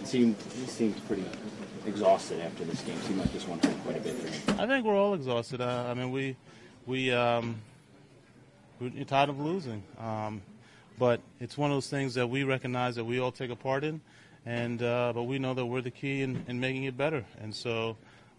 He seemed pretty exhausted after this game. Seemed like this one hurt quite a bit for him. I think we're all exhausted. I mean, we're tired of losing. But it's one of those things that we recognize that we all take a part in, and but we know that we're the key in making it better. And so,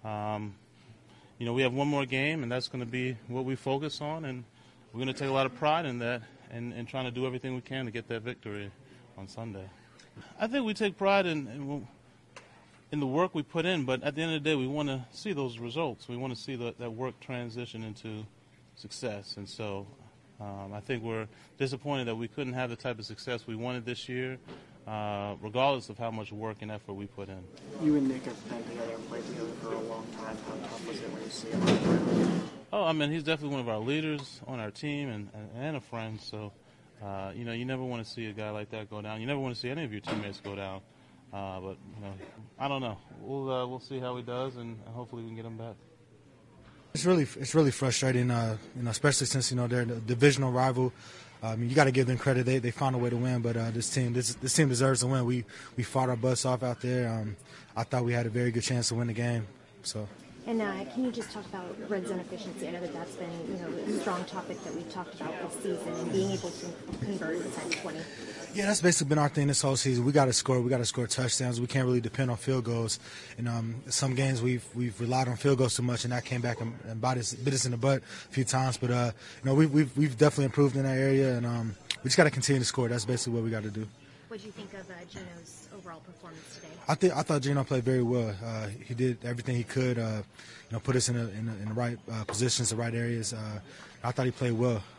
we have one more game, and that's going to be what we focus on, and we're going to take a lot of pride in that and trying to do everything we can to get that victory on Sunday. I think we take pride in the work we put in, but at the end of the day, we want to see those results. We want to see that work transition into success, and so I think we're disappointed that we couldn't have the type of success we wanted this year, regardless of how much work and effort we put in. You and Nick have been together and played together for a long time. How tough was it when you see him? Oh, I mean, he's definitely one of our leaders on our team and a friend. So, you never want to see a guy like that go down. You never want to see any of your teammates go down. But I don't know. We'll see how he does, and hopefully we can get him back. It's really frustrating, especially since they're the divisional rival. You got to give them credit; they found a way to win. But this team deserves to win. We fought our butts off out there. I thought we had a very good chance to win the game. So. And can you just talk about red zone efficiency? I know that's been a strong topic that we've talked about this season, and being able to convert inside 20. Yeah, that's basically been our thing this whole season. We got to score. We got to score touchdowns. We can't really depend on field goals. And some games we've relied on field goals too much, and that came back and bit us in the butt a few times. But we've definitely improved in that area, and we just got to continue to score. That's basically what we got to do. What did you think of Geno's overall performance today? I thought Geno played very well. He did everything he could, put us in the right positions, the right areas. I thought he played well.